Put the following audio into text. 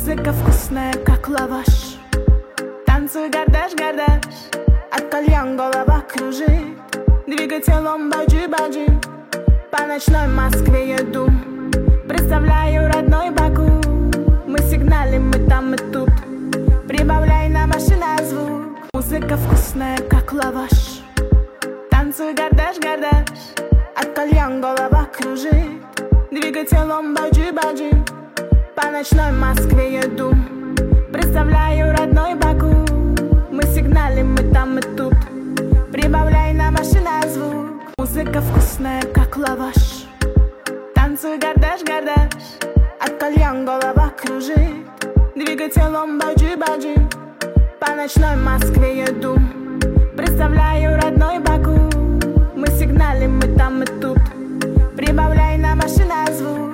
Музыка вкусная, как лаваш. Танцуй, гордаш, гордаш. От кальян голова кружит. Двигай телом, баджи, баджи. По ночной Москве еду. Представляю родной Баку. Мы сигналим, мы там и тут. Прибавляй на машина звук. Музыка вкусная, как лаваш. Танцуй, гордаш, гордаш. От кальян голова кружит. Двигай телом, баджи, баджи. По ночной Москве еду. Представляю родной Баку. Мы сигналим, мы там и тут. Прибавляй на машина звук. Музыка вкусная, как лаваш. Танцуй, гордаш, гордаш. От кальян голова кружит. Двигай телом, баджи, баджи. По ночной Москве еду. Представляю родной Баку. Мы сигналим, мы там и тут. Прибавляй на машина звук.